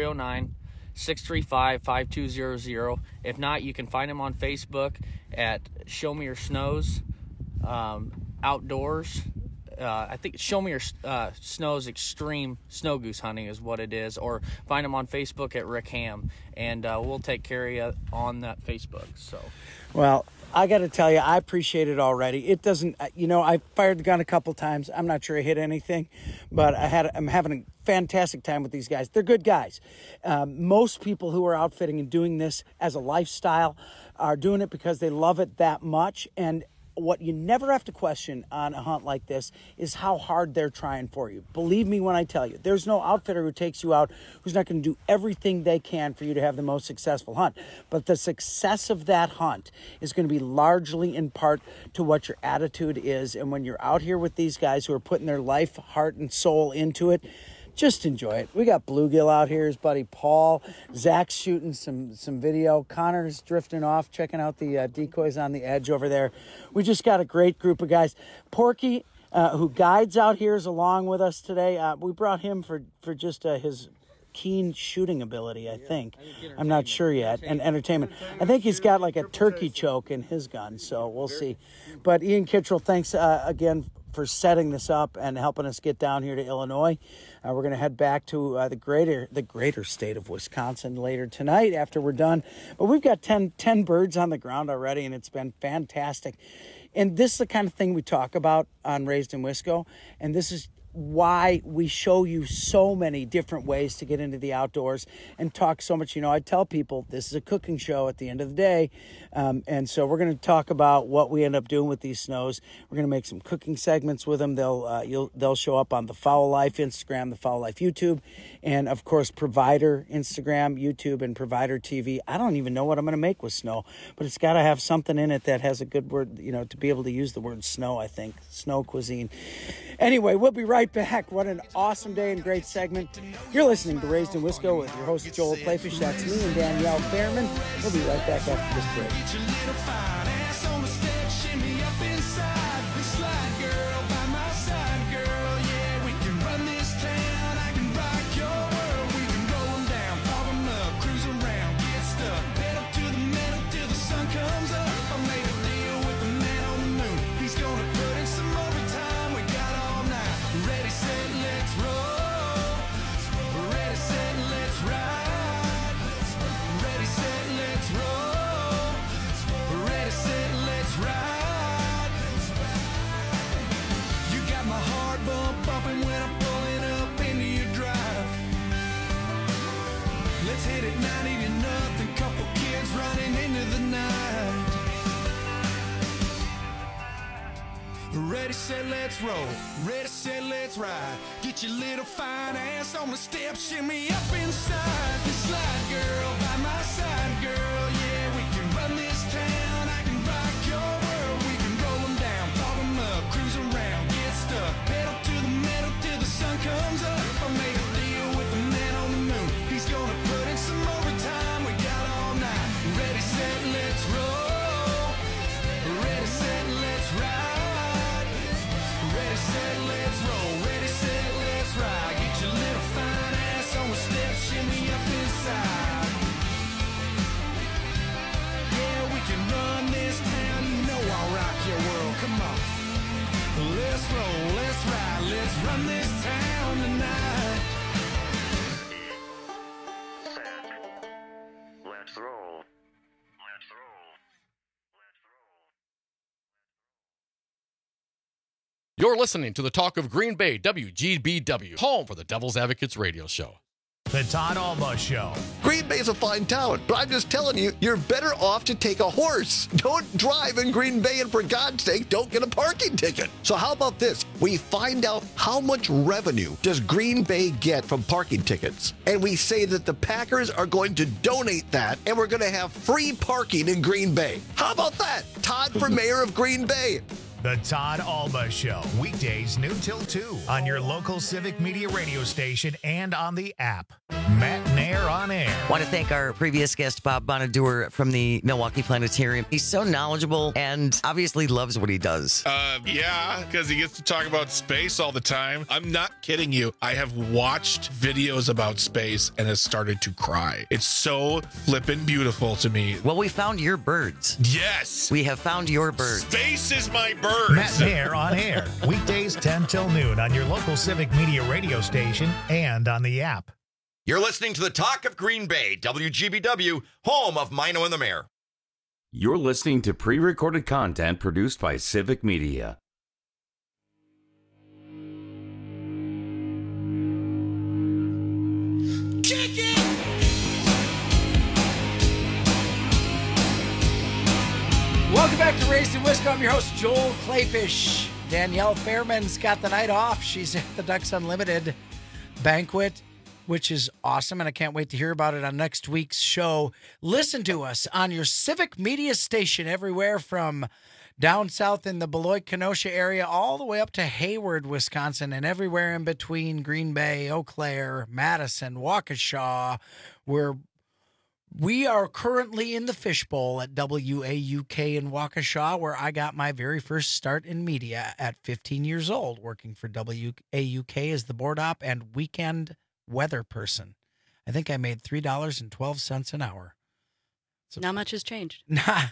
309-635-5200. If not, you can find him on Facebook at Show Me Your Snows Outdoors. I think Show Me Your Snows Extreme Snow Goose Hunting is what it is, or find him on Facebook at Rick Ham, and we'll take care of you on that Facebook. So, well, I got to tell you, I appreciate it already. It doesn't, I fired the gun a couple times. I'm not sure I hit anything, but I'm having a fantastic time with these guys. They're good guys. Most people who are outfitting and doing this as a lifestyle are doing it because they love it that much. And what you never have to question on a hunt like this is how hard they're trying for you. Believe me when I tell you, there's no outfitter who takes you out who's not going to do everything they can for you to have the most successful hunt. But the success of that hunt is going to be largely in part to what your attitude is. And when you're out here with these guys who are putting their life, heart, and soul into it, just enjoy it. We got Bluegill out here, his buddy Paul. Zach's shooting some video. Connor's drifting off, checking out the decoys on the edge over there. We just got a great group of guys. Porky, who guides out here, is along with us today. We brought him for just his keen shooting ability, I think. I'm not sure yet. And entertainment. I think he's got like a turkey choke in his gun, so we'll see. But Ian Kittrell, thanks again for setting this up and helping us get down here to Illinois. We're going to head back to the greater state of Wisconsin later tonight after we're done. But we've got 10 birds on the ground already, and it's been fantastic. And this is the kind of thing we talk about on Raised in Wisco, and this is why we show you so many different ways to get into the outdoors and talk so much. I tell people this is a cooking show at the end of the day. And so we're going to talk about what we end up doing with these snows. We're going to make some cooking segments with them. They'll show up on the Fowl Life Instagram, the Fowl Life YouTube, and of course, Provider Instagram, YouTube, and Provider TV. I don't even know what I'm going to make with snow, but it's got to have something in it that has a good word, to be able to use the word snow, I think. Snow cuisine. Anyway, we'll be right back. What an awesome day and great segment. You're listening to Raised in Wisco with your host, Joel Playfish. That's me and Danielle Fairman. We'll be right back after this break. Ready, set, let's roll. Ready, set, let's ride. Get your little fine ass on the steps, shimmy up inside. The slide girl by my side, girl. Yeah, we can run this town. I can rock your world. We can roll them down, pop them up, cruise around, get stuck, pedal to the metal. Ready, set, let's roll. Ready, set, let's ride. Ready, set, let's roll. Ready, set, let's ride. Get your little fine ass on the steps, shimmy up inside. Yeah, we can run this town. You know I'll rock your world. Come on. Let's roll, let's ride, let's run this town tonight. Let's roll. You're listening to the Talk of Green Bay, WGBW, home for the Devil's Advocates radio show. The Todd Alba Show. Green Bay's a fine town, but I'm just telling you, you're better off to take a horse. Don't drive in Green Bay, and for God's sake, don't get a parking ticket. So how about this? We find out how much revenue does Green Bay get from parking tickets, and we say that the Packers are going to donate that, and we're going to have free parking in Green Bay. How about that? Todd for mayor of Green Bay. The Todd Alba Show. Weekdays noon till 2 on your local Civic Media radio station and on the app. Matt Nair on air. Want to thank our previous guest, Bob Bonadur from the Milwaukee Planetarium. He's so knowledgeable and obviously loves what he does. Yeah, because he gets to talk about space all the time. I'm not kidding you. I have watched videos about space and has started to cry. It's so flippin' beautiful to me. Well, we found your birds. Yes. We have found your birds. Space is my bird. Matt Nair on air. Weekdays 10 till noon on your local Civic Media radio station and on the app. You're listening to the Talk of Green Bay, WGBW, home of Mino and the Mayor. You're listening to pre-recorded content produced by Civic Media. Kick it! Welcome back to Raised in Wisco. I'm your host, Joel Clayfish. Danielle Fairman's got the night off. She's at the Ducks Unlimited banquet, which is awesome, and I can't wait to hear about it on next week's show. Listen to us on your Civic Media station everywhere from down south in the Beloit-Kenosha area all the way up to Hayward, Wisconsin, and everywhere in between Green Bay, Eau Claire, Madison, Waukesha. We are currently in the fishbowl at WAUK in Waukesha, where I got my very first start in media at 15 years old, working for WAUK as the board op and weekend weather person. I think I made $3.12 an hour. Not much has changed. Sorry,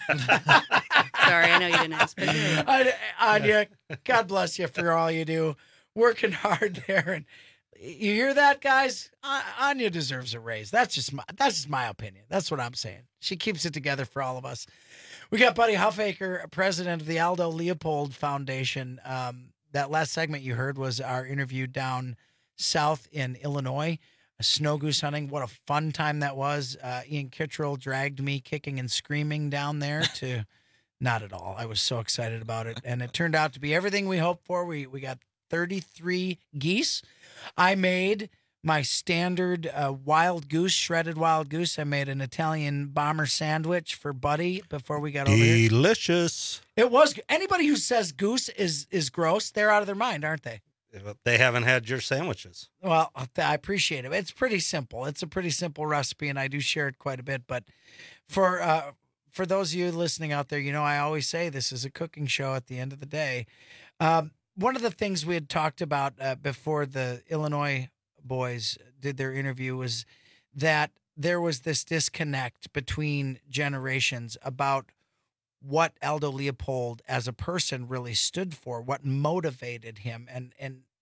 I know you didn't ask. But Anya, God bless you for all you do. Working hard there. And you hear that, guys? Anya deserves a raise. That's just my opinion. That's what I'm saying. She keeps it together for all of us. We got Buddy Huffaker, president of the Aldo Leopold Foundation. That last segment you heard was our interview down south in Illinois, snow goose hunting. What a fun time that was. Ian Kittrell dragged me kicking and screaming down there to not at all. I was so excited about it. And it turned out to be everything we hoped for. We got 33 geese. I made my standard shredded wild goose. I made an Italian bomber sandwich for Buddy before we got over here. Delicious. It was. Anybody who says goose is gross, they're out of their mind, aren't they? They haven't had your sandwiches. Well, I appreciate it. It's pretty simple. It's a pretty simple recipe, and I do share it quite a bit. But for those of you listening out there, you know I always say this is a cooking show at the end of the day. One of the things we had talked about before the Illinois boys did their interview was that there was this disconnect between generations about what Aldo Leopold as a person really stood for, what motivated him. And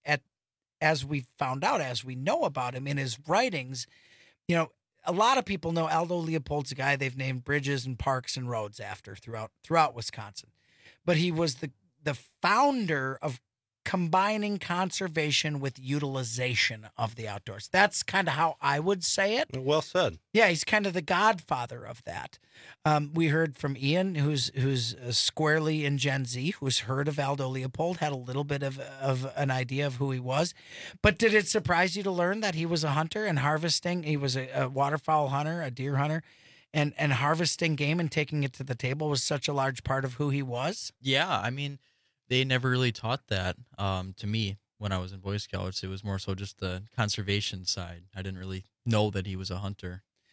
as we found out, as we know about him in his writings, you know, a lot of people know Aldo Leopold's a guy they've named bridges and parks and roads after throughout Wisconsin. But he was the founder of combining conservation with utilization of the outdoors. That's kind of how I would say it. Well said. Yeah, he's kind of the godfather of that. We heard from Ian, who's squarely in Gen Z, who's heard of Aldo Leopold, had a little bit of an idea of who he was. But did it surprise you to learn that he was a hunter and harvesting? He was a waterfowl hunter, a deer hunter, and harvesting game and taking it to the table was such a large part of who he was? Yeah, I mean, they never really taught that to me when I was in Boy Scouts. It was more so just the conservation side. I didn't really know that he was a hunter.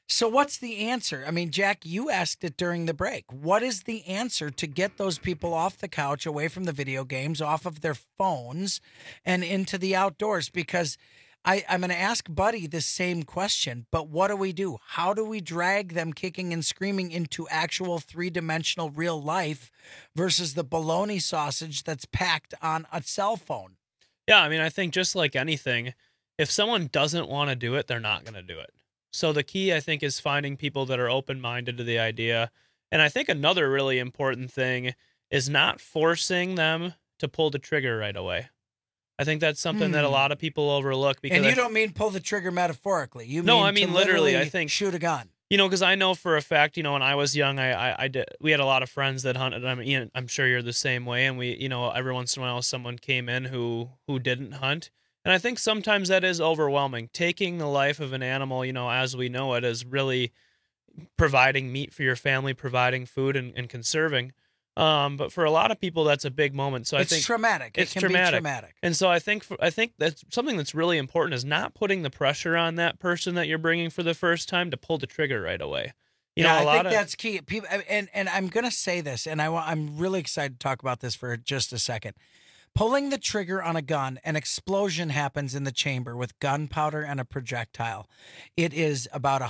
So what's the answer? I mean, Jack, you asked it during the break. What is the answer to get those people off the couch, away from the video games, off of their phones, and into the outdoors? Because I'm going to ask Buddy the same question, but what do we do? How do we drag them kicking and screaming into actual three-dimensional real life versus the bologna sausage that's packed on a cell phone? Yeah, I mean, I think just like anything, if someone doesn't want to do it, they're not going to do it. So the key, I think, is finding people that are open-minded to the idea. And I think another really important thing is not forcing them to pull the trigger right away. I think that's something that a lot of people overlook. Because and you don't mean pull the trigger metaphorically. You no, mean I mean to literally. I think shoot a gun. You know, because I know for a fact, you know, when I was young, I did. We had a lot of friends that hunted. I mean, I'm sure you're the same way. And we, you know, every once in a while, someone came in who didn't hunt. And I think sometimes that is overwhelming. Taking the life of an animal, you know, as we know it, is really providing meat for your family, providing food, and conserving. But for a lot of people, that's a big moment. So I think traumatic. It can be traumatic. And so I think that's something that's really important is not putting the pressure on that person that you're bringing for the first time to pull the trigger right away. You know, I think that's key. People, and I'm going to say this, and I'm really excited to talk about this for just a second. Pulling the trigger on a gun, an explosion happens in the chamber with gunpowder and a projectile. It is about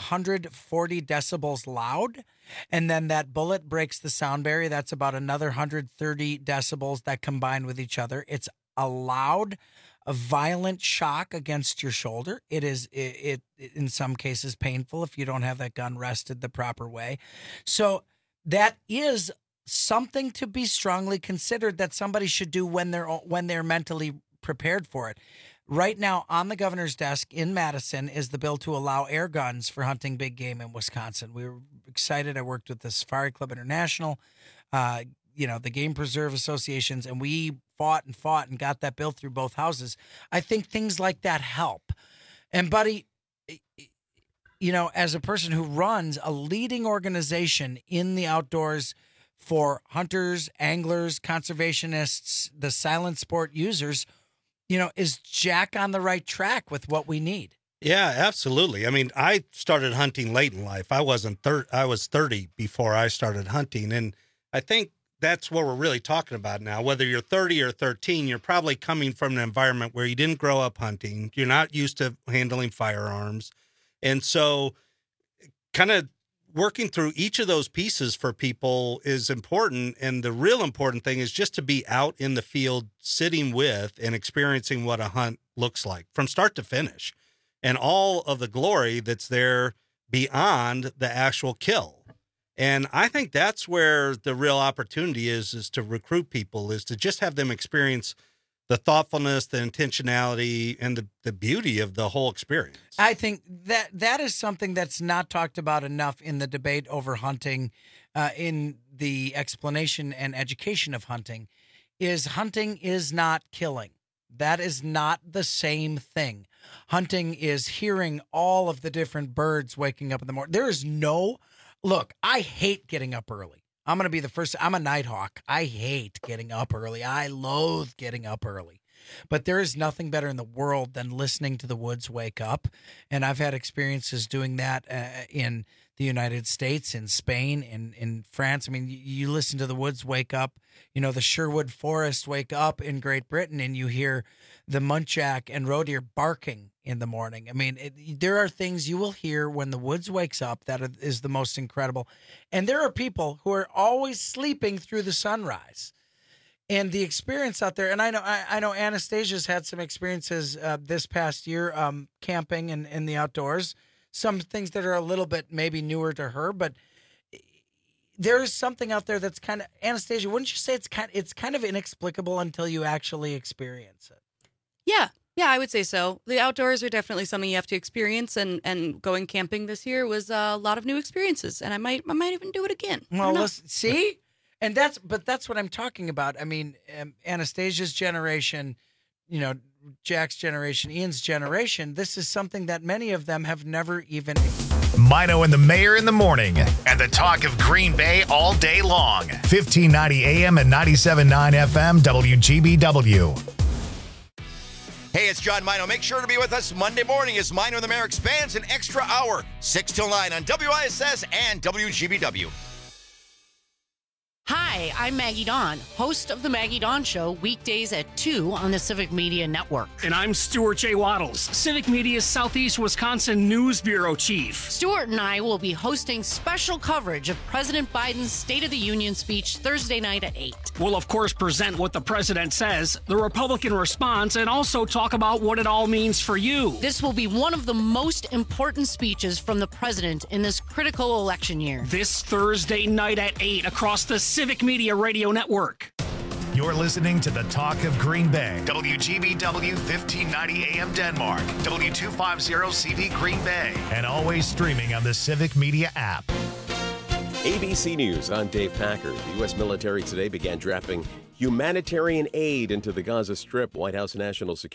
140 decibels loud, and then that bullet breaks the sound barrier. That's about another 130 decibels that combine with each other. It's a loud, a violent shock against your shoulder. It is it in some cases painful if you don't have that gun rested the proper way. So that is something to be strongly considered that somebody should do when they're mentally prepared for it. Right now on the governor's desk in Madison is the bill to allow air guns for hunting big game in Wisconsin. We were excited. I worked with the Safari Club International, you know, the Game Preserve Associations, and we fought and got that bill through both houses. I think things like that help. And Buddy, you know, as a person who runs a leading organization in the outdoors for hunters, anglers, conservationists, the silent sport users, you know, is Jack on the right track with what we need? Yeah, absolutely. I mean, I started hunting late in life. I was 30 before I started hunting. And I think that's what we're really talking about now. Whether you're 30 or 13, you're probably coming from an environment where you didn't grow up hunting. You're not used to handling firearms. And so kind of working through each of those pieces for people is important. And the real important thing is just to be out in the field, sitting with and experiencing what a hunt looks like from start to finish and all of the glory that's there beyond the actual kill. And I think that's where the real opportunity is to recruit people, is to just have them experience the thoughtfulness, the intentionality, and the beauty of the whole experience. I think that is something that's not talked about enough in the debate over hunting, in the explanation and education of hunting, is not killing. That is not the same thing. Hunting is hearing all of the different birds waking up in the morning. There is no, look, I hate getting up early. I'm going to be the first. I'm a nighthawk. I hate getting up early. I loathe getting up early. But there is nothing better in the world than listening to the woods wake up. And I've had experiences doing that in the United States, in Spain, in France. I mean, you listen to the woods wake up, you know, the Sherwood Forest wake up in Great Britain, and you hear the muntjac and roe deer barking in the morning. I mean, there are things you will hear when the woods wakes up that is the most incredible. And there are people who are always sleeping through the sunrise. And the experience out there, and I know Anastasia's had some experiences this past year camping and in the outdoors. Some things that are a little bit maybe newer to her, but there is something out there that's kind of, Anastasia, wouldn't you say it's kind of inexplicable until you actually experience it? Yeah, I would say so. The outdoors are definitely something you have to experience, and going camping this year was a lot of new experiences, and I might even do it again. Well, listen, see? And that's what I'm talking about. I mean, Anastasia's generation, you know, Jack's generation, Ian's generation, this is something that many of them have never even. Mino and the Mayor in the morning, and the talk of Green Bay all day long. 1590 AM and 97.9 FM, WGBW. Hey, it's John Mino. Make sure to be with us Monday morning as Mino and the Mayor expands an extra hour, 6 till 9 on WISS and WGBW. Hi, I'm Maggie Dawn, host of The Maggie Dawn Show, weekdays at 2 on the Civic Media Network. And I'm Stuart J. Waddles, Civic Media's Southeast Wisconsin News Bureau Chief. Stuart and I will be hosting special coverage of President Biden's State of the Union speech Thursday night at 8. We'll, of course, present what the president says, the Republican response, and also talk about what it all means for you. This will be one of the most important speeches from the president in this critical election year. This Thursday night at 8 across the Civic Media Radio Network. You're listening to the Talk of Green Bay. WGBW 1590 AM Denmark. W250CV Green Bay. And always streaming on the Civic Media app. ABC News, I'm Dave Packer. The U.S. military today began drafting humanitarian aid into the Gaza Strip. White House National Security